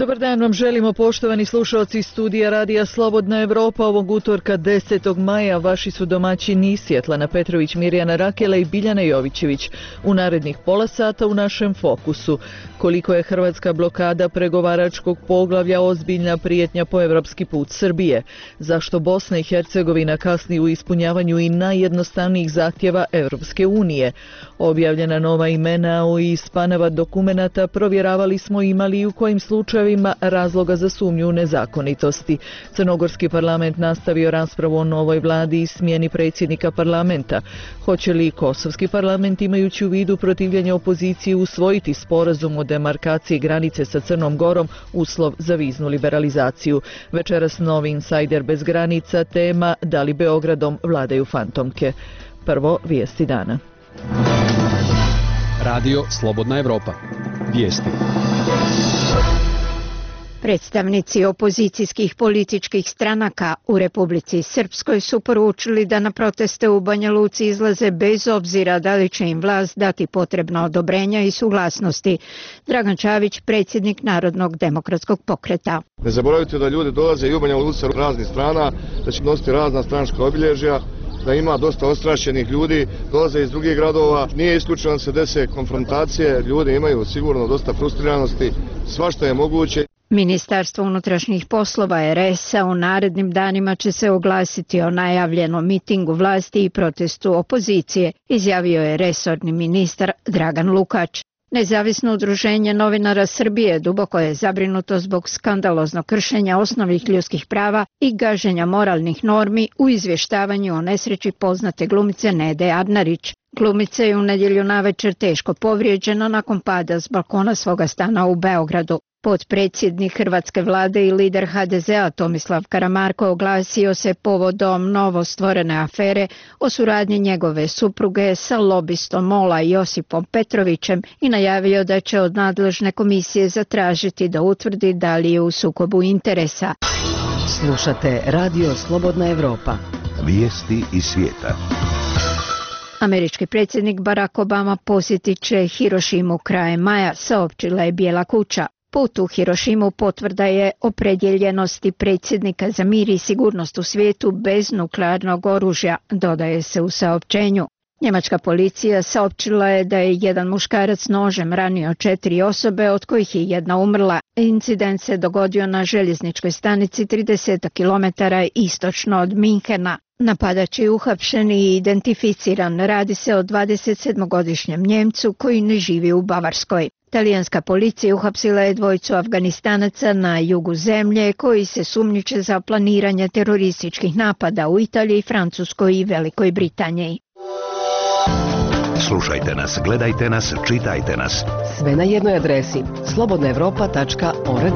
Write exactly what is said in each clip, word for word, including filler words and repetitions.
Dobar dan vam želimo, poštovani slušalci studija Radija Slobodna Evropa. Ovog utorka desetog maja vaši su domaćini Svjetlana Petrović, Mirjana Rakela i Biljana Jovićević. U narednih pola sata u našem fokusu: koliko je hrvatska blokada pregovaračkog poglavlja ozbiljna prijetnja po evropski put Srbije, zašto Bosna i Hercegovina kasni u ispunjavanju i najjednostavnijih zahtjeva Evropske unije, objavljena nova imena iz panava dokumenata, provjeravali smo imali i u kojim slučajevima razloga za sumnju u nezakonitosti. Crnogorski parlament nastavio raspravu o novoj vladi i smjeni predsjednika parlamenta. Hoće li kosovski parlament, imajući u vidu protivljenje opoziciji, usvojiti sporazum o demarkaciji granice sa Crnom Gorom, uslov za viznu liberalizaciju? Večeras novi insajder bez granica, tema da li Beogradom vladaju fantomke. Prvo, vijesti dana. Radio Slobodna Evropa. Vijesti. Predstavnici opozicijskih političkih stranaka u Republici Srpskoj su poručili da na proteste u Banja Luci izlaze bez obzira da li će im vlast dati potrebna odobrenja i suglasnosti. Dragan Čavić, predsjednik Narodnog demokratskog pokreta. Ne zaboravite da ljudi dolaze i u Banja Luci raznih strana, da će nositi razna stranačka obilježja, da ima dosta ostrašćenih ljudi, dolaze iz drugih gradova. Nije isključeno da se dese konfrontacije, ljudi imaju sigurno dosta frustriranosti, svašta je moguće. Ministarstvo unutrašnjih poslova er es-a u narednim danima će se oglasiti o najavljenom mitingu vlasti i protestu opozicije, izjavio je resorni ministar Dragan Lukač. Nezavisno udruženje novinara Srbije duboko je zabrinuto zbog skandaloznog kršenja osnovnih ljudskih prava i gaženja moralnih normi u izvještavanju o nesreći poznate glumice Nede Arnarić. Glumica je u nedjelju navečer teško povrijeđena nakon pada s balkona svoga stana u Beogradu. Potpredsjednik hrvatske vlade i lider ha de ze a Tomislav Karamarko oglasio se povodom novostvorene afere o suradnji njegove supruge sa lobistom MOL-a Josipom Petrovićem i najavio da će od nadležne komisije zatražiti da utvrdi da li je u sukobu interesa. Slušate Radio Slobodna Evropa. Vijesti iz svijeta. Američki predsjednik Barack Obama posjetit će Hirošimu krajem maja, saopćila je Bijela kuća. Put u Hirošimu potvrda je opredjeljenosti predsjednika za mir i sigurnost u svijetu bez nuklearnog oružja, dodaje se u saopćenju. Njemačka policija saopćila je da je jedan muškarac nožem ranio četiri osobe, od kojih je jedna umrla. Incident se dogodio na željezničkoj stanici trideset kilometara istočno od Minhena. Napadač je uhapšen i identificiran. Radi se o dvadesetsedmogodišnjem Njemcu koji ne živi u Bavarskoj. Talijanska policija uhapsila je dvojicu Afganistanaca na jugu zemlje koji se sumnjiče za planiranje terorističkih napada u Italiji, Francuskoj i Velikoj Britaniji. Slušajte nas, gledajte nas, čitajte nas. Sve na jednoj adresi: slobodna evropa tačka org.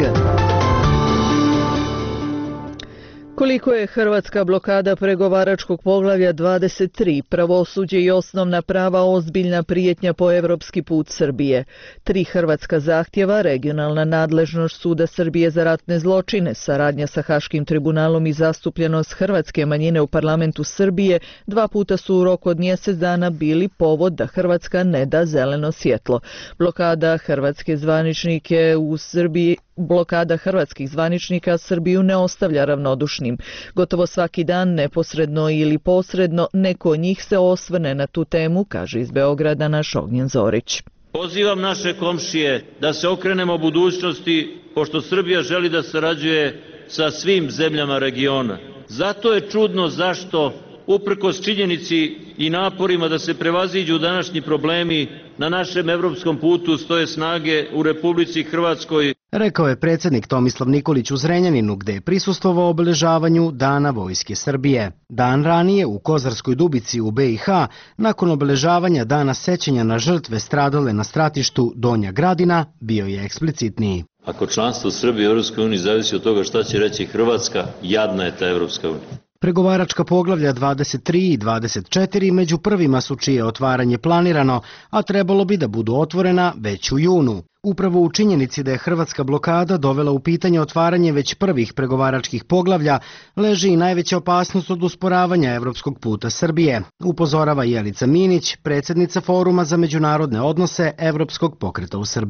Koliko je hrvatska blokada pregovaračkog poglavlja dvadeset tri, pravosuđe i osnovna prava, ozbiljna prijetnja po evropski put Srbije? Tri hrvatska zahtjeva, regionalna nadležnost Suda Srbije za ratne zločine, saradnja sa Haškim tribunalom i zastupljenost hrvatske manjine u parlamentu Srbije dva puta su u roku od mjesec dana bili povod da Hrvatska ne da zeleno svjetlo. Blokada hrvatske zvaničnike u Srbiji Blokada hrvatskih zvaničnika Srbiju ne ostavlja ravnodušnim. Gotovo svaki dan, neposredno ili posredno, neko od njih se osvrne na tu temu, kaže iz Beograda naš Ognjen Zorić. Pozivam naše komšije da se okrenemo budućnosti, pošto Srbija želi da sarađuje sa svim zemljama regiona. Zato je čudno zašto, uprkos činjenici i naporima da se prevaziđu današnji problemi, na našem evropskom putu stoje snage u Republici Hrvatskoj. Rekao je predsjednik Tomislav Nikolić u Zrenjaninu, gdje je prisustvovao obeležavanju Dana Vojske Srbije. Dan ranije u Kozarskoj Dubici u be i ha, nakon obeležavanja Dana sećanja na žrtve stradale na stratištu Donja Gradina, bio je eksplicitniji. Ako članstvo Srbije u Europskoj uniji zavisi od toga šta će reći Hrvatska, jadna je ta Europska unija. Pregovaračka poglavlja dvadeset tri i dvadeset četiri među prvima su čije otvaranje planirano, a trebalo bi da budu otvorena već u junu. Upravo u činjenici da je hrvatska blokada dovela u pitanje otvaranje već prvih pregovaračkih poglavlja, leži i najveća opasnost od usporavanja evropskog puta Srbije, upozorava Jelica Minić, predsjednica Foruma za međunarodne odnose Evropskog pokreta u Srbiji.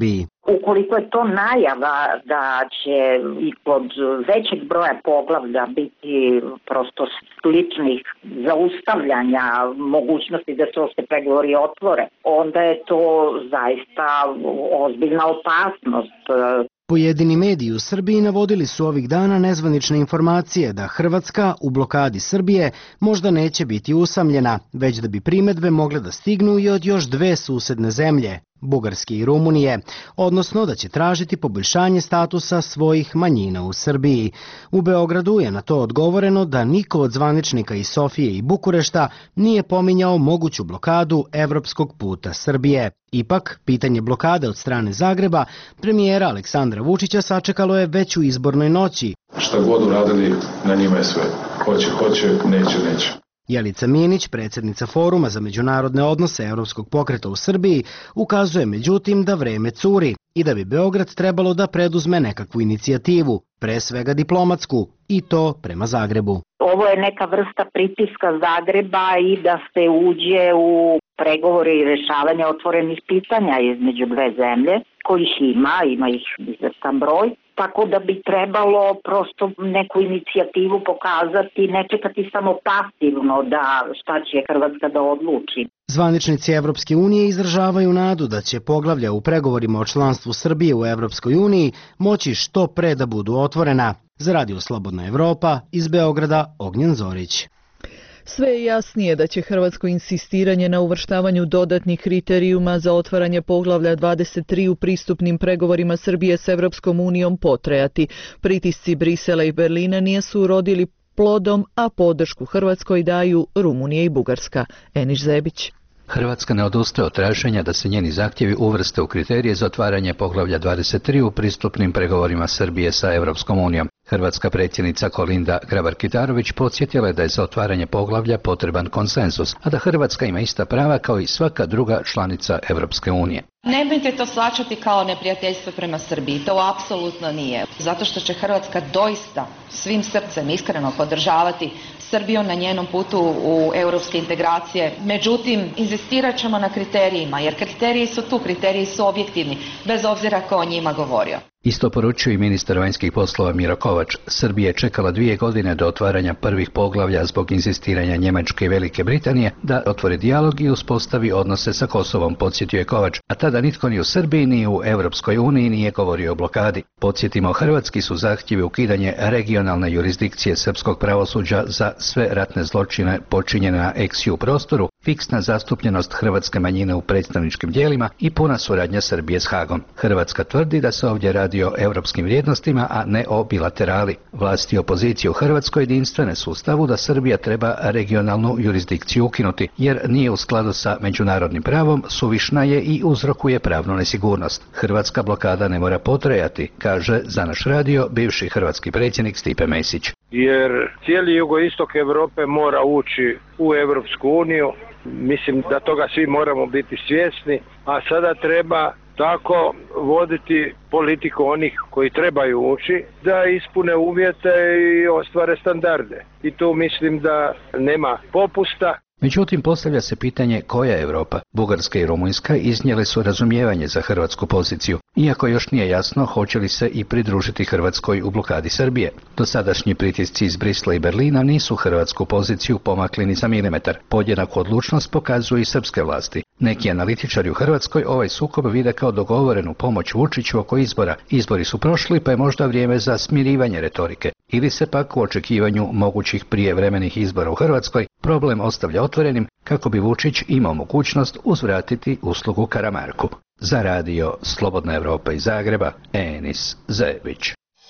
Ukoliko je to najava da će i kod većeg broja poglavlja biti prosto sličnih zaustavljanja mogućnosti da se ove pregovori otvore, onda je to zaista ozbiljna opasnost. Pojedini mediji u Srbiji navodili su ovih dana nezvanične informacije da Hrvatska u blokadi Srbije možda neće biti usamljena, već da bi primedbe mogle da stignu i od još dve susedne zemlje, Bugarske i Rumunije, odnosno da će tražiti poboljšanje statusa svojih manjina u Srbiji. U Beogradu je na to odgovoreno da niko od zvaničnika iz Sofije i Bukurešta nije pominjao moguću blokadu evropskog puta Srbije. Ipak, pitanje blokade od strane Zagreba premijera Aleksandra Vučića sačekalo je već u izbornoj noći. Šta god uradili, na njima je sve. Hoće, hoće, neće, neće. Jelica Minić, predsjednica Foruma za međunarodne odnose Evropskog pokreta u Srbiji, ukazuje međutim da vreme curi i da bi Beograd trebalo da preduzme nekakvu inicijativu, pre svega diplomatsku, i to prema Zagrebu. Ovo je neka vrsta pritiska Zagreba i da se uđe u pregovore i rešavanje otvorenih pitanja između dve zemlje, kojih ima, ima ih izvestan broj. Tako da bi trebalo prosto neku inicijativu pokazati, ne čekati samo pasivno da šta će Hrvatska da odluči. Zvaničnici Evropske unije izražavaju nadu da će poglavlja u pregovorima o članstvu Srbije u Evropskoj uniji moći što pre da budu otvorena. Za Radio Slobodna Evropa, iz Beograda, Ognjen Zorić. Sve je jasnije da će hrvatsko insistiranje na uvrštavanju dodatnih kriterijuma za otvaranje poglavlja dvadeset tri u pristupnim pregovorima Srbije s Evropskom unijom potrajati. Pritisci Brisela i Berlina nisu urodili plodom, a podršku Hrvatskoj daju Rumunija i Bugarska. Eniš Zebić. Hrvatska ne odustaje od traženja da se njeni zahtjevi uvrste u kriterije za otvaranje poglavlja dvadeset tri u pristupnim pregovorima Srbije sa Evropskom unijom. Hrvatska predsjednica Kolinda Grabar-Kitarović podsjetila je da je za otvaranje poglavlja potreban konsenzus, a da Hrvatska ima ista prava kao i svaka druga članica Evropske unije. Nemojte to shvaćati kao neprijateljstvo prema Srbiji, to apsolutno nije. Zato što će Hrvatska doista svim srcem iskreno podržavati Srbiju na njenom putu u europske integracije. Međutim, inzistirat ćemo na kriterijima, jer kriteriji su tu, kriteriji su objektivni, bez obzira ko o njima govorio. Isto poručuje i ministar vanjskih poslova Miro Kovač. Srbija je čekala dvije godine do otvaranja prvih poglavlja zbog inzistiranja Njemačke i Velike Britanije da otvori dijalog i uspostavi odnose sa Kosovom, podsjetio je Kovač. A tada nitko ni u Srbiji ni u Evropskoj uniji nije govorio o blokadi. Podsjetimo, hrvatski su zahtjevi ukidanje regionalne jurisdikcije srpskog pravosuđa za sve ratne zločine počinjene na ex-ju prostoru, fiksna zastupljenost hrvatske manjine u predstavničkim tijelima i puna suradnja Srbije s Hagom. Hrvatska tvrdi da se ovdje radi o europskim vrijednostima, a ne o bilaterali. Vlasti opozicije u Hrvatskoj jedinstvene su u stavu da Srbija treba regionalnu jurisdikciju ukinuti, jer nije u skladu sa međunarodnim pravom, suvišna je i uzrokuje pravnu nesigurnost. Hrvatska blokada ne mora potrajati, kaže za naš radio bivši hrvatski predsjednik Stipe Mesić. Jer cijeli jugoistok Europe mora ući u Evropsku uniju. Mislim da toga svi moramo biti svjesni, a sada treba tako voditi politiku onih koji trebaju ući, da ispune uvjete i ostvare standarde. I tu mislim da nema popusta. Međutim, postavlja se pitanje koja je Europa. Bugarska i Rumunjska iznijele su razumijevanje za hrvatsku poziciju, iako još nije jasno hoće li se i pridružiti Hrvatskoj u blokadi Srbije. Dosadašnji pritisci iz Brisla i Berlina nisu hrvatsku poziciju pomakli ni za milimetar. Podjednaku odlučnost pokazuju i srpske vlasti. Neki analitičari u Hrvatskoj ovaj sukob vide kao dogovorenu pomoć Vučiću oko izbora. Izbori su prošli, pa je možda vrijeme za smirivanje retorike. Ili se pak u očekivanju mogućih prijevremenih izbora u Hrvatskoj problem ostavlja otvorenim kako bi Vučić imao mogućnost uzvratiti uslugu Karamarku. Za radio Slobodna Evropa iz Zagreba, Enis Zebić.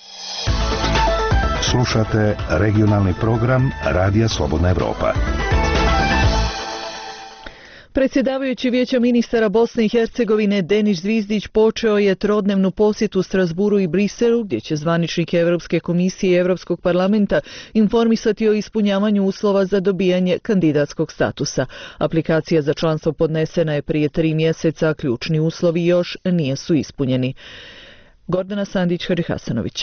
Slušate regionalni program Radija Slobodna Evropa. Predsjedavajući Vijeća ministara Bosne i Hercegovine Denis Zvizdić počeo je trodnevnu posjetu Strasburu i Briselu, gdje će zvaničnike Europske komisije i Europskog parlamenta informisati o ispunjavanju uslova za dobijanje kandidatskog statusa. Aplikacija za članstvo podnesena je prije tri mjeseca, a ključni uslovi još nisu ispunjeni. Gordana Sandić-Harihasanović.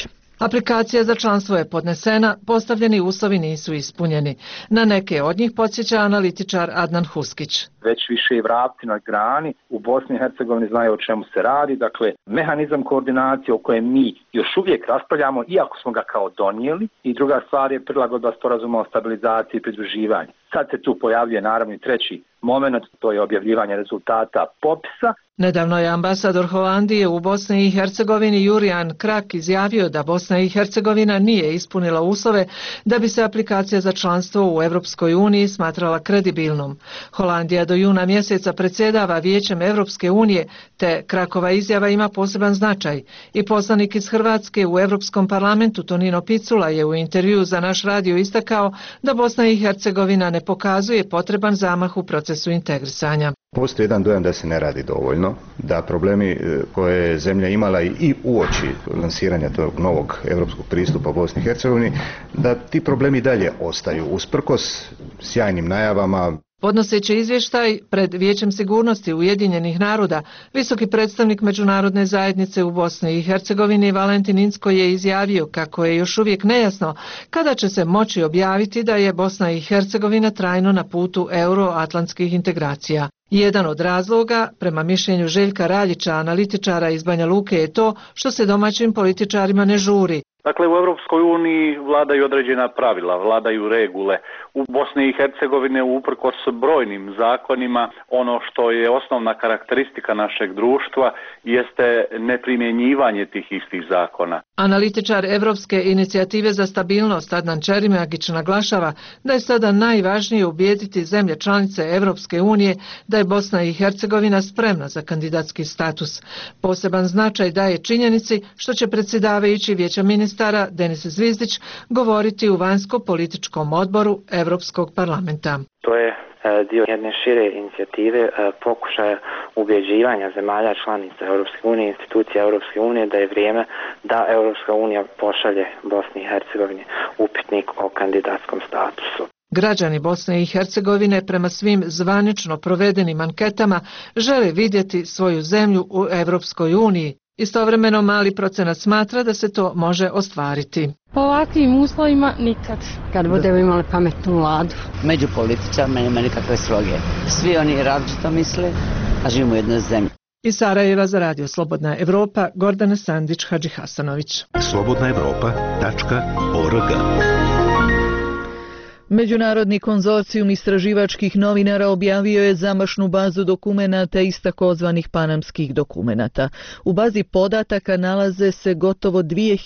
Aplikacija za članstvo je podnesena, postavljeni uslovi nisu ispunjeni. Na neke od njih podsjeća analitičar Adnan Huskić. Već više i vrapci na grani u Bosni i Hercegovini znaju o čemu se radi, dakle mehanizam koordinacije o kojem mi još uvijek raspravljamo, iako smo ga kao donijeli, i druga stvar je prilagodba sporazuma o stabilizaciji i pridruživanju. Sad se tu pojavljuje naravno i treći moment, to je objavljivanje rezultata popisa. Nedavno je ambasador Holandije u Bosni i Hercegovini Jurijan Krak izjavio da Bosna i Hercegovina nije ispunila uslove da bi se aplikacija za članstvo u Europskoj uniji smatrala kredibilnom. Holandija do juna mjeseca predsjedava Vijećem Europske unije, te Krakova izjava ima poseban značaj. I poslanik iz Hrvatske u Europskom parlamentu Tonino Picula je u intervjuu za naš radio istakao da Bosna i Hercegovina ne pokazuje potreban zamah u procesu integrisanja. Postoji jedan dojam da se ne radi dovoljno, da problemi koje je zemlja imala i uoči lansiranja tog novog europskog pristupa Bosni i Hercegovini, da ti problemi dalje ostaju usprkos sjajnim najavama. Podnoseći izvještaj pred Vijećem sigurnosti Ujedinjenih naroda, visoki predstavnik međunarodne zajednice u Bosni i Hercegovini Valentin Incko je izjavio kako je još uvijek nejasno kada će se moći objaviti da je Bosna i Hercegovina trajno na putu euroatlantskih integracija. Jedan od razloga, prema mišljenju Željka Raljića, analitičara iz Banja Luke, je to što se domaćim političarima ne žuri. Dakle, u Europskoj uniji vladaju određena pravila, vladaju regule. U Bosni i Hercegovine uprkos brojnim zakonima, ono što je osnovna karakteristika našeg društva jeste neprimjenjivanje tih istih zakona. Analitičar Evropske inicijative za stabilnost Adnan Čerimagić naglašava da je sada najvažnije ubijediti zemlje članice Evropske unije da je Bosna i Hercegovina spremna za kandidatski status. Poseban značaj daje činjenici što će predsjedavajući Vijeća ministara Denis Zvizdić govoriti u vanjsko-političkom odboru Europskog parlamenta. To je dio jedne šire inicijative pokušaja ubjeđivanja zemalja članica Europske unije, institucija Europske unije da je vrijeme da Europska unija pošalje Bosni i Hercegovini upitnik o kandidatskom statusu. Građani Bosne i Hercegovine prema svim zvanično provedenim anketama žele vidjeti svoju zemlju u Europskoj uniji. Istovremeno mali procenat smatra da se to može ostvariti. Po ovakvim uslovima nikad. Kad budemo imali pametnu vladu. Među političarima nema nikakve sloge. Svi oni različito misle, a živimo u jednoj zemlji. Iz Sarajeva za radio Slobodna Evropa, Gordana Sandić Hadžihasanović. slobodna evropa tačka org. Međunarodni konzorcijum istraživačkih novinara objavio je zamašnu bazu dokumenata iz takozvanih panamskih dokumenata. U bazi podataka nalaze se gotovo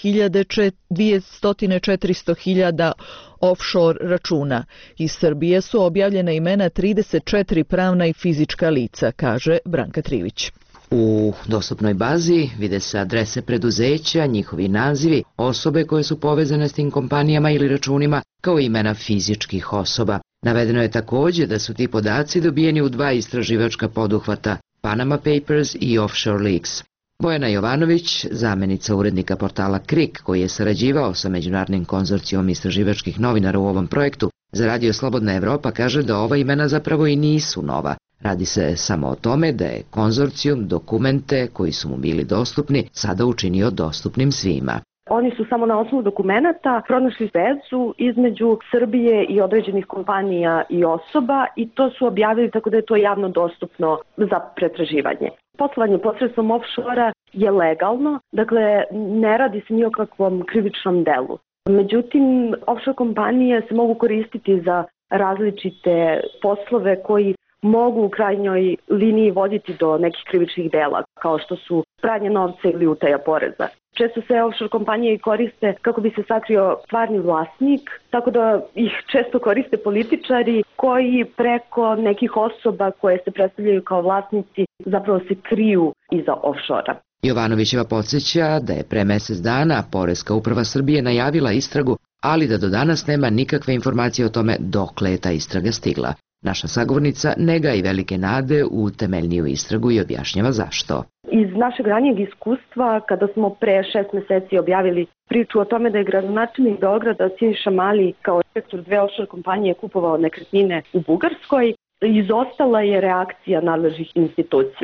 dvjesto četiristo hiljada offshore računa. Iz Srbije su objavljena imena trideset četiri pravna i fizička lica, kaže Branka Trivić. U dostupnoj bazi vide se adrese preduzeća, njihovi nazivi, osobe koje su povezane s tim kompanijama ili računima, kao imena fizičkih osoba. Navedeno je također da su ti podaci dobijeni u dva istraživačka poduhvata, Panama Papers i Offshore Leaks. Bojana Jovanović, zamjenica urednika portala Krik, koji je sarađivao sa Međunarodnim konzorcijom istraživačkih novinara u ovom projektu, za radio Slobodna Evropa kaže da ova imena zapravo i nisu nova. Radi se samo o tome da je konzorcijum dokumente koji su mu bili dostupni sada učinio dostupnim svima. Oni su samo na osnovu dokumenata pronašli vezu između Srbije i određenih kompanija i osoba i to su objavili tako da je to javno dostupno za pretraživanje. Poslovanje posredstvom offshore je legalno, dakle ne radi se ni o kakvom krivičnom delu. Međutim, offshore kompanije se mogu koristiti za različite poslove koji mogu u krajnjoj liniji voditi do nekih krivičnih dela, kao što su pranje novca ili utaja poreza. Često se offshore kompanije koriste kako bi se sakrio stvarni vlasnik, tako da ih često koriste političari koji preko nekih osoba koje se predstavljaju kao vlasnici zapravo se kriju iza offshore-a. Jovanovićeva podsjeća da je pre mjesec dana Poreska uprava Srbije najavila istragu, ali da do danas nema nikakve informacije o tome dokle je ta istraga stigla. Naša sagovornica ne gaji velike nade u temeljniju istragu i objašnjava zašto. Iz našeg ranijeg iskustva, kada smo pre šest mjeseci objavili priču o tome da je gradonačelnik Beograda Siniša Mali kao direktor dve offshore kompanije kupovao nekretnine u Bugarskoj, izostala je reakcija nadležnih institucija.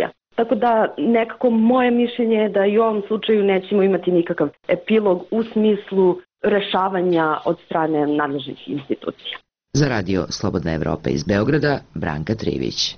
Tako da nekako moje mišljenje je da i u ovom slučaju nećemo imati nikakav epilog u smislu rešavanja od strane nadležnih institucija. Za radio Slobodna Evropa iz Beograda, Branka Trivić.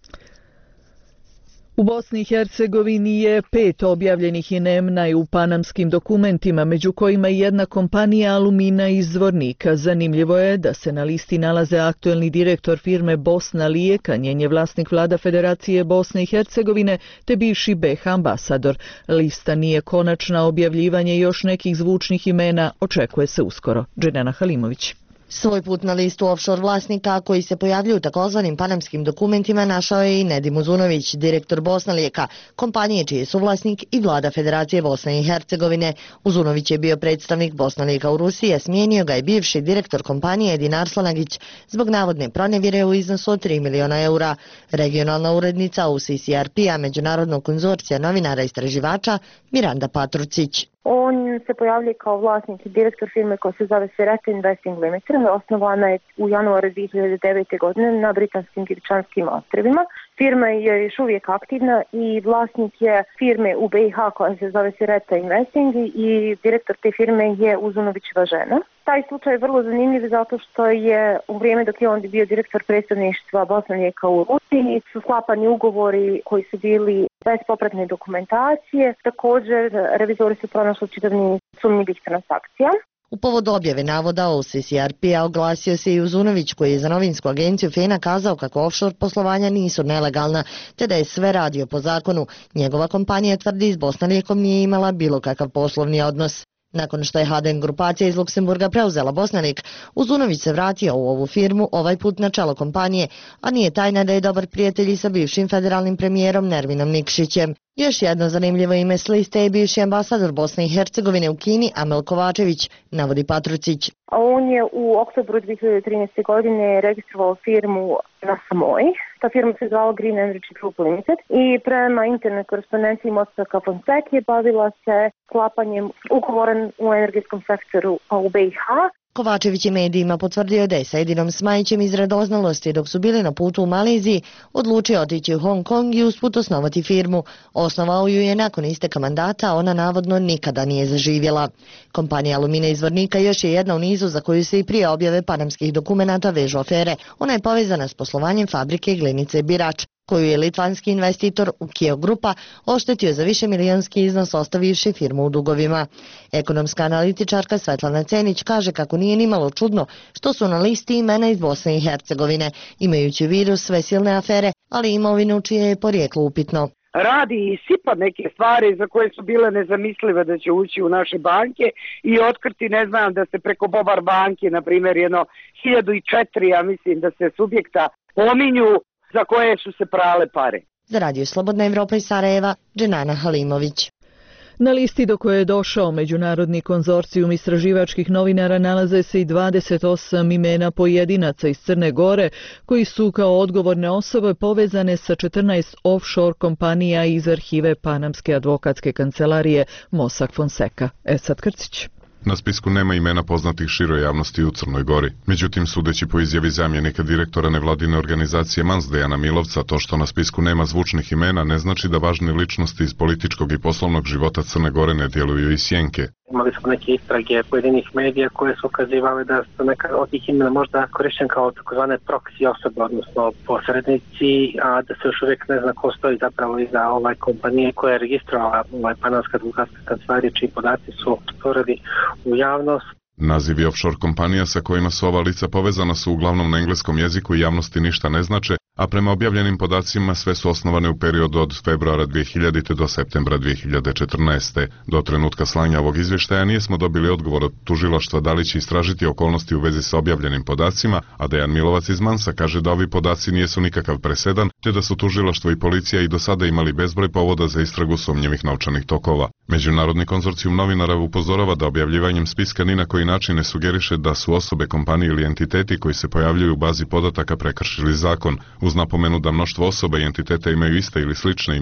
U Bosni i Hercegovini je pet objavljenih imena u panamskim dokumentima, među kojima i jedna kompanija Alumina iz Zvornika. Zanimljivo je da se na listi nalaze aktuelni direktor firme Bosna Lijeka, njen je vlasnik vlada Federacije Bosne i Hercegovine, te bivši B iH ambasador. Lista nije konačna, objavljivanje još nekih zvučnih imena očekuje se uskoro. Dženana Halimović. Svoj put na listu offshore vlasnika koji se pojavljuju u takozvanim panamskim dokumentima našao je i Nedim Uzunović, direktor Bosna Lijeka, kompanije čiji je suvlasnik i vlada Federacije Bosne i Hercegovine. Uzunović je bio predstavnik Bosna Lijeka u Rusiji, a smijenio ga je bivši direktor kompanije Edin Arslanagić zbog navodne pronevjere u iznosu od tri miliona eura. Regionalna urednica U C C R P-a Međunarodnog konzorcija novinara i istraživača Miranda Patrucić. On se pojavljuje kao vlasnik i direktor firme koja se zove Sereta Investing Limited. Osnovana je u januaru dvije hiljade devete. godine na britanskim Diričanskim ostrvima. Firma je još uvijek aktivna i vlasnik je firme u B iH koja se zove Sereta Investing i direktor te firme je Uzunovićeva žena. Taj slučaj je vrlo zanimljiv zato što je u vrijeme dok je on bio direktor predstavništva Bosna Lijeka u Rusiji su sklapani ugovori koji su bili bez popratne dokumentacije. Također, revizori su pronašli čitav niz sumnjivih transakcija. U povodu objave navoda O C C R P-a oglasio se i Uzunović koji je za novinsku agenciju FENA kazao kako offshore poslovanja nisu nelegalna, te da je sve radio po zakonu. Njegova kompanija tvrdi s Bosna Lijekom nije imala bilo kakav poslovni odnos. Nakon što je H D N grupacija iz Luksemburga preuzela Bosna Lijek, Uzunović se vratio u ovu firmu, ovaj put na čelo kompanije, a nije tajna da je dobar prijatelj i sa bivšim federalnim premijerom Nervinom Nikšićem. Još jedno zanimljivo ime s liste je bivši ambasador Bosne i Hercegovine u Kini Amel Kovačević, navodi Patrucić. On je u oktobru dvije hiljade trinaeste. godine registrovao firmu na Samoji. Ta firma se zvala Green Energy Group Limited i prema internet korespondenciji Mosaka Fonseca je bavila se sklapanjem ugovora u energetskom sektoru u B iH. Kovačević je medijima potvrdio da je sa Edinom Smajićem iz radoznalosti dok su bili na putu u Maleziji odlučio otići u Hong Kong i usput osnovati firmu. Osnovao ju je nakon isteka mandata, a ona navodno nikada nije zaživjela. Kompanija Alumina iz Zvornika još je jedna u nizu za koju se i prije objave panamskih dokumenata vežu afere. Ona je povezana s poslovanjem fabrike glinice Birač, koju je litvanski investitor Ukio Grupa oštetio za više milijonski iznos ostavivši firmu u dugovima. Ekonomska analitičarka Svetlana Cenić kaže kako nije nimalo čudno što su na listi imena iz Bosne i Hercegovine, imajući u vidu sve silne afere, ali imovinu čije je porijeklo upitno. Radi i sipa neke stvari za koje su bile nezamislive da će ući u naše banke i otkriti, ne znam, da se preko Bobar banke, na primjer, jedno hiljadu četiri, ja mislim da se subjekta pominju za koje su se prale pare. Za radio Slobodna Evropa iz Sarajeva, Dženana Halimović. Na listi do koje je došao Međunarodni konzorcijum istraživačkih novinara nalaze se i dvadeset osam imena pojedinaca iz Crne Gore koji su kao odgovorne osobe povezane sa četrnaest offshore kompanija iz arhive Panamske advokatske kancelarije Mossack Fonseca. Esad Krcić. Na spisku nema imena poznatih široj javnosti u Crnoj Gori. Međutim, sudeći po izjavi zamjenika direktora nevladine organizacije Mans Dejana Milovca, to što na spisku nema zvučnih imena ne znači da važne ličnosti iz političkog i poslovnog života Crne Gore ne djeluju iz sjenke. Imali smo neke istrage pojedinih medija koje su ukazivale da su neka od tih imena možda korišćen kao takozvane proxy osobe, odnosno posrednici, a da se još uvijek ne zna ko stoji zapravo iza ovaj kompanije koja je registrovala ovaj Panamska advokatska kancelarija čiji podaci su stvorili u javnost. Nazivi offshore kompanija sa kojima su ova lica povezana su uglavnom na engleskom jeziku i javnosti ništa ne znače, a prema objavljenim podacima sve su osnovane u periodu od februara dvije hiljadite. do septembra dvije hiljade četrnaeste. Do trenutka slanja ovog izvještaja nismo dobili odgovor od tužilaštva da li će istražiti okolnosti u vezi sa objavljenim podacima, a Dejan Milovac iz Mansa kaže da ovi podaci nijesu nikakav presedan, te da su tužilaštvo i policija i do sada imali bezbroj povoda za istragu sumnjivih novčanih tokova. Međunarodni konzorcijum novinara upozorava da objavljivanjem spiska ni na koji način ne sugeriše da su osobe, kompanije ili entiteti koji se pojavljuju u bazi podataka prekršili zakon. Uz napomenu da mnoštvo osoba i entiteta imaju ista ili slična imena,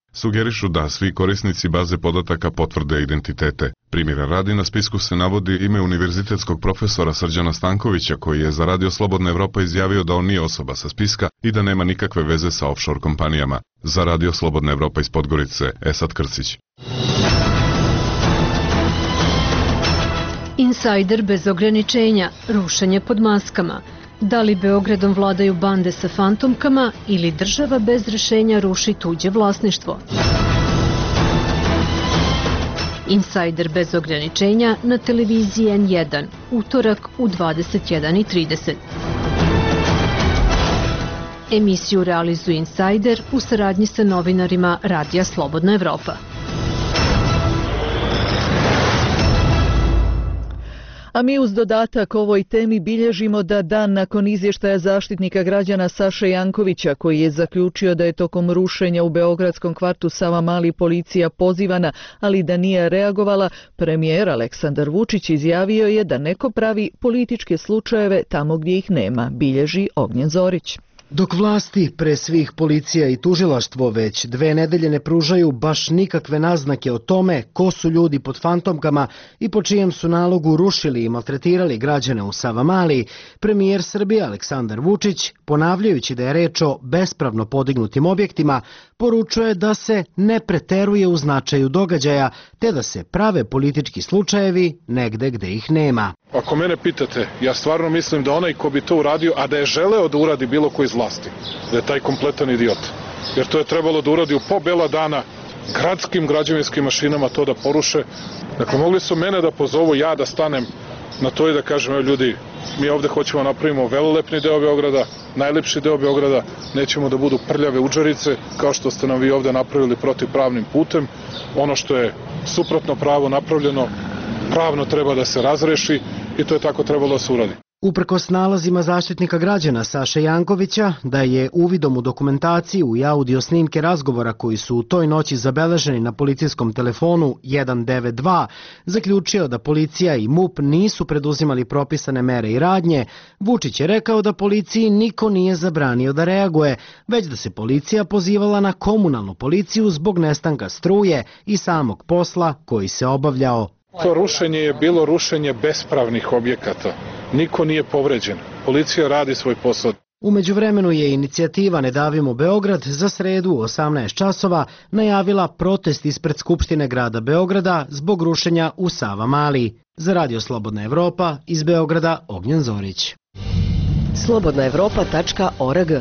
sugerišu da svi korisnici baze podataka potvrde identitete. Primjera radi, na spisku se navodi ime univerzitetskog profesora Srđana Stankovića, koji je za Radio Slobodna Evropa izjavio da on nije osoba sa spiska i da nema nikakve veze sa offshore kompanijama. Za Radio Slobodna Evropa iz Podgorice, Esad Krcić. Insajder bez ograničenja, rušenje pod maskama. Da li Beogradom vladaju bande sa fantomkama ili država bez rešenja ruši tuđe vlasništvo? Insajder bez ograničenja na televiziji en jedan, utorak u dvadeset jedan i trideset. Emisiju realizuje Insajder u saradnji sa novinarima Radija Slobodna Evropa. A mi uz dodatak ovoj temi bilježimo da dan nakon izvještaja zaštitnika građana Saše Jankovića, koji je zaključio da je tokom rušenja u beogradskom kvartu Savamali policija pozivana, ali da nije reagovala, premijer Aleksandar Vučić izjavio je da neko pravi političke slučajeve tamo gdje ih nema, bilježi Ognjen Zorić. Dok vlasti, pre svih policija i tužilaštvo, već dve nedelje ne pružaju baš nikakve naznake o tome ko su ljudi pod fantomkama i po čijem su nalogu rušili i maltretirali građane u Savamali, premijer Srbije Aleksandar Vučić, ponavljajući da je reč o bespravno podignutim objektima, poručuje da se ne preteruje u značaju događaja, te da se prave politički slučajevi negde gde ih nema. Ako mene pitate, ja stvarno mislim da onaj ko bi to uradio, a da je želeo da uradi bilo ko iz vlasti, da je taj kompletan idiot. Jer to je trebalo da uradi u po bela dana gradskim građevinskim mašinama to da poruše. Dakle, mogli su mene da pozovu, ja da stanem na to i da kažem, evo ljudi, mi ovde hoćemo napravimo velelepni deo Beograda, najlepši deo Beograda, nećemo da budu prljave udžerice, kao što ste nam vi ovde napravili protivpravnim putem. Ono što je suprotno pravo napravljeno, pravno treba da se razreši i to je tako trebalo da se uradi. Uprkos nalazima zaštitnika građana Saše Jankovića da je uvidom u dokumentaciju i audio snimke razgovora koji su u toj noći zabeleženi na policijskom telefonu jedan devet dva zaključio da policija i MUP nisu preduzimali propisane mere i radnje, Vučić je rekao da policiji niko nije zabranio da reaguje, već da se policija pozivala na komunalnu policiju zbog nestanka struje i samog posla koji se obavljao. To rušenje je bilo rušenje bespravnih objekata. Niko nije povređen. Policija radi svoj posao. U međuvremenu je inicijativa Ne davimo Beograd za sredu u osamnaest časova najavila protest ispred Skupštine grada Beograda zbog rušenja u Savamali. Za Radio Slobodna Evropa iz Beograda Ognjen Zorić. slobodna evropa tačka org.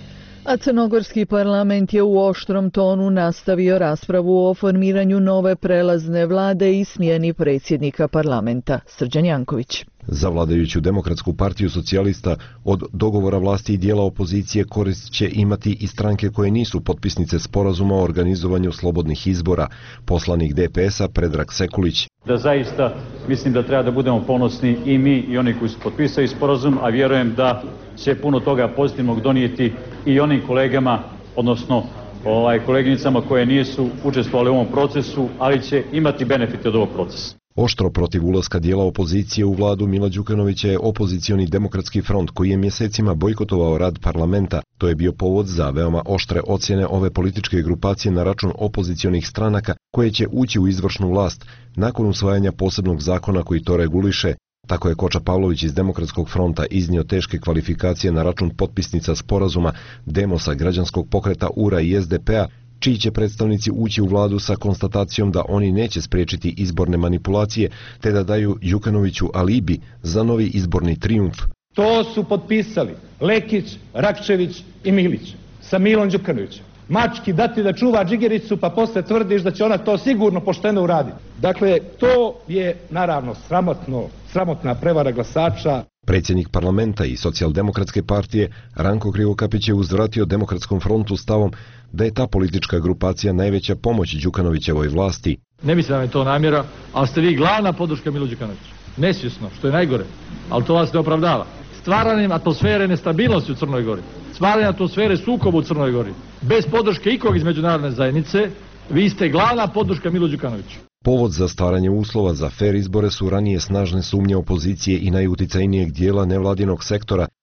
A crnogorski parlament je u oštrom tonu nastavio raspravu o formiranju nove prelazne vlade i smjeni predsjednika parlamenta. Srđan Janković. Za vladajuću Demokratsku partiju socijalista od dogovora vlasti i dijela opozicije korist će imati i stranke koje nisu potpisnice sporazuma o organizovanju slobodnih izbora. Poslanik de pe es a Predrag Sekulić. Da zaista mislim da treba da budemo ponosni i mi i oni koji su potpisali sporazum, a vjerujem da će puno toga pozitivnog donijeti i onim kolegama, odnosno ovaj, koleginicama koje nisu učestvovali u ovom procesu, ali će imati benefite od ovog procesa. Oštro protiv ulaska dijela opozicije u vladu Mila Đukanovića je opozicioni demokratski front koji je mjesecima bojkotovao rad parlamenta. To je bio povod za veoma oštre ocjene ove političke grupacije na račun opozicionih stranaka koje će ući u izvršnu vlast nakon usvajanja posebnog zakona koji to reguliše. Tako je Koča Pavlović iz Demokratskog fronta iznio teške kvalifikacije na račun potpisnica sporazuma Demosa, građanskog pokreta U R A i es de pe a, čiji će predstavnici ući u vladu sa konstatacijom da oni neće spriječiti izborne manipulacije, te da daju Đukanoviću alibi za novi izborni trijumf. To su potpisali Lekić, Rakčević i Milić sa Milom Đukanovićem. Mački dati da čuva džigericu, pa posle tvrdiš da će ona to sigurno pošteno uraditi. Dakle, to je naravno sramotno, sramotna prevara glasača. Predsjednik parlamenta i socijaldemokratske partije Ranko Krivokapić je uzvratio Demokratskom frontu stavom da je ta politička grupacija najveća pomoć Đukanovićevoj vlasti. Ne mislim da je to namjera, ali ste vi glavna podrška Milu Đukanoviću. Nesvjesno, što je najgore, ali to vas ne opravdava. Stvaranjem atmosfere nestabilnosti u Crnoj Gori, stvaranjem atmosfere sukoba u Crnoj Gori, bez podrške ikog iz međunarodne zajednice, vi ste glavna podrška Milu Đukanoviću. Povod za stvaranje uslova za fer izbore su ranije snažne sumnje opozicije i najuticajnijeg dijela nevladinog sektora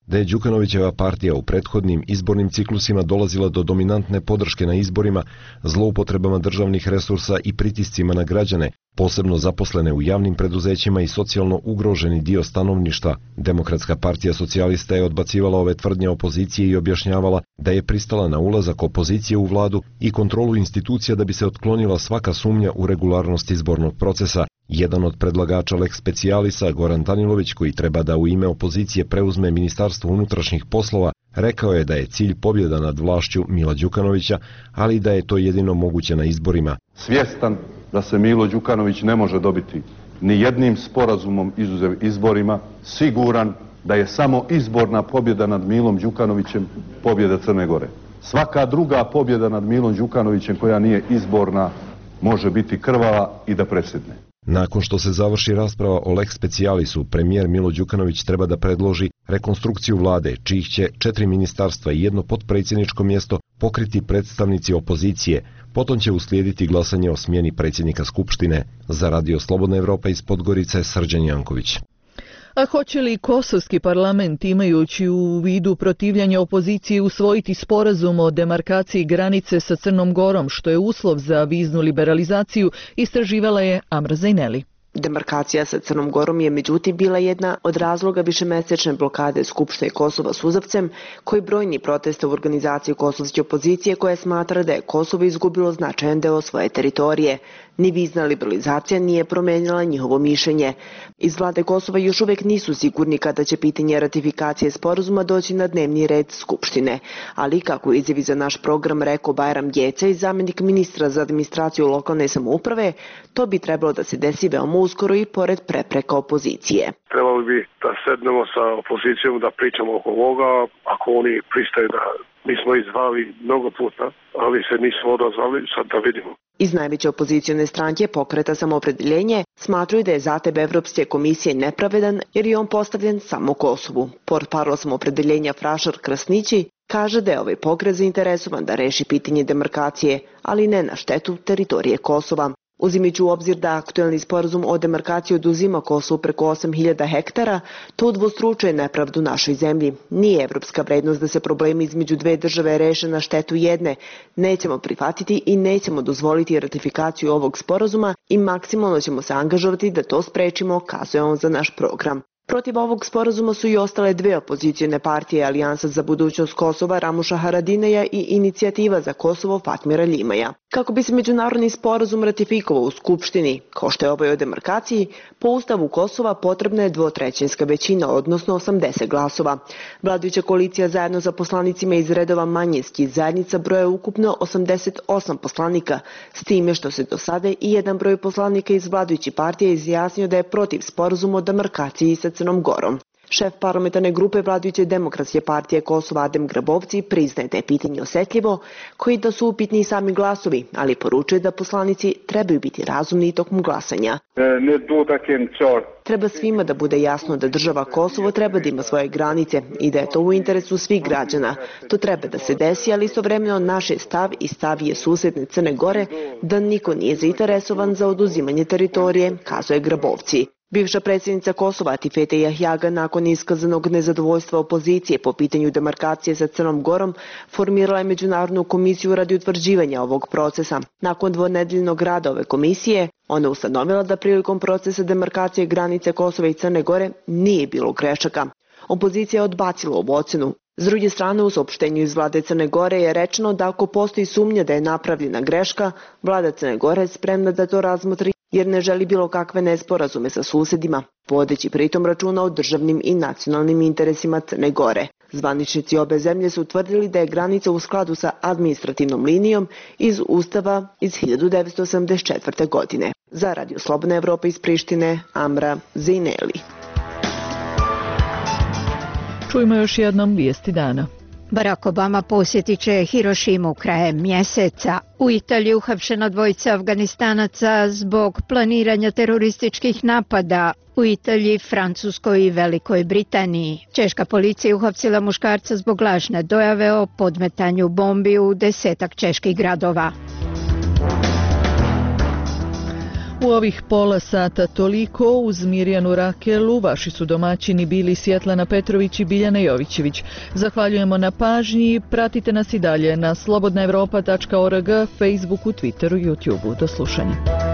da je Đukanovićeva partija u prethodnim izbornim ciklusima dolazila do dominantne podrške na izborima, zloupotrebama državnih resursa i pritiscima na građane, posebno zaposlene u javnim preduzećima i socijalno ugroženi dio stanovništva. Demokratska partija socijalista je odbacivala ove tvrdnje opozicije i objašnjavala da je pristala na ulazak opozicije u vladu i kontrolu institucija da bi se otklonila svaka sumnja u regularnost izbornog procesa. Jedan od predlagača lex specialisa, Goran Danilović, koji treba da u ime opozicije preuzme Ministarstvo unutrašnjih poslova, rekao je da je cilj pobjeda nad vlašću Mila Đukanovića, ali da je to jedino moguće na izborima. Svjestan da se Milo Đukanović ne može dobiti ni jednim sporazumom izuzev izborima, siguran da je samo izborna pobjeda nad Milom Đukanovićem pobjeda Crne Gore. Svaka druga pobjeda nad Milom Đukanovićem koja nije izborna može biti krvava i da presedne. Nakon što se završi rasprava o lex specialisu, premijer Milo Đukanović treba da predloži rekonstrukciju vlade, čijih će četiri ministarstva i jedno potpredsjedničko mjesto pokriti predstavnici opozicije. Potom će uslijediti glasanje o smjeni predsjednika Skupštine. Za Radio Slobodna Evropa iz Podgorice, Srđan Janković. A hoće li kosovski parlament, imajući u vidu protivljanje opozicije, usvojiti sporazum o demarkaciji granice sa Crnom Gorom, što je uslov za viznu liberalizaciju, istraživala je Amra Zajneli. Demarkacija sa Crnom Gorom je međutim bila jedna od razloga višemesečne blokade Skupštine Kosova suzavcem, koji brojni proteste u organizaciji kosovske opozicije koja smatra da je Kosovo izgubilo značajan deo svoje teritorije. Ni vizna liberalizacija nije promenila njihovo mišljenje. Iz vlade Kosova još uvijek nisu sigurni kada će pitanje ratifikacije sporazuma doći na dnevni red Skupštine. Ali, kako izjavi za naš program rekao Bajram Geca i zamjenik ministra za administraciju lokalne samouprave, to bi trebalo da se desi veoma uskoro i pored prepreka opozicije. Trebalo bi da sednemo sa opozicijom da pričamo oko ovoga, ako oni pristaju da mi smo izvali mnogo puta, ali se nismo odazvali, sad da vidimo. Iz najveće opozicijone stranke Pokreta Samoopredjeljenje smatraju da je zahtjev Evropske komisije nepravedan jer je on postavljen samo Kosovu. Portparol Samoopredjeljenja Frašar Krasnići kaže da je ovaj pokret zainteresovan da reši pitanje demarkacije, ali ne na štetu teritorije Kosova. Uzimajući u obzir da aktuelni sporazum o demarkaciji oduzima Kosovu preko osam hiljada hektara, to udvostručuje nepravdu našoj zemlji. Nije evropska vrednost da se problemi između dve države reše na štetu jedne. Nećemo prihvatiti i nećemo dozvoliti ratifikaciju ovog sporazuma i maksimalno ćemo se angažovati da to sprečimo, kazuje on za naš program. Protiv ovog sporazuma su i ostale dve opozicijne partije, Alijansa za budućnost Kosova Ramuša Haradineja i Inicijativa za Kosovo Fatmira Ljimaja. Kako bi se međunarodni sporazum ratifikovao u Skupštini, kao što je ovaj o demarkaciji, po Ustavu Kosova potrebna je dvotrećinska većina, odnosno osamdeset glasova. Vladajuća koalicija zajedno sa poslanicima iz redova manjinskih zajednica broja ukupno osamdeset osam poslanika, s time što se do sada i jedan broj poslanika iz vladajuće partije izjasnio da je protiv sporazuma o demarkaciji sa Crnom Gorom. Šef parlamentarne grupe vladajuće Demokratske partije Kosova Adem Grabovci priznaje da je pitanje osjetljivo, koji da su upitni sami glasovi, ali poručuje da poslanici trebaju biti razumni tokom glasanja. Treba svima da bude jasno da država Kosovo treba da ima svoje granice i da je to u interesu svih građana. To treba da se desi, ali istovremeno naš je stav i stav je susjedne Crne Gore da niko nije zainteresovan za oduzimanje teritorije, kazuje Grabovci. Bivša predsjednica Kosova Atifete Jahjaga nakon iskazanog nezadovoljstva opozicije po pitanju demarkacije sa Crnom Gorom formirala je međunarodnu komisiju radi utvrđivanja ovog procesa. Nakon dvonedeljnog rada ove komisije, ona ustanovila da prilikom procesa demarkacije granice Kosova i Crne Gore nije bilo grešaka. Opozicija je odbacila ovu ocenu. S druge strane, u saopštenju iz vlade Crne Gore je rečeno da ako postoji sumnja da je napravljena greška, vlada Crne Gore je spremna da to razmotri jer ne želi bilo kakve nesporazume sa susjedima, vodeći pritom računa o državnim i nacionalnim interesima Crne Gore. Zvaničnici obe zemlje su utvrdili da je granica u skladu sa administrativnom linijom iz Ustava iz hiljadu devetsto osamdeset četvrte. godine. Za Radio Slobodna Evropa iz Prištine, Amra Zajneli. Čujmo još jednom vijesti dana. Barack Obama posjetit će Hirošimu krajem mjeseca. U Italiji uhapšena dvojica Afganistanaca zbog planiranja terorističkih napada. U Italiji, Francuskoj i Velikoj Britaniji. Češka policija uhapsila muškarca zbog lažne dojave o podmetanju bombi u desetak čeških gradova. U ovih pola sata toliko. Uz Mirjanu Rakelu vaši su domaćini bili Svjetlana Petrović i Biljana Jovićević. Zahvaljujemo na pažnji. Pratite nas i dalje na slobodna evropa tačka org, Facebooku, Twitteru, YouTubeu. Do slušanja.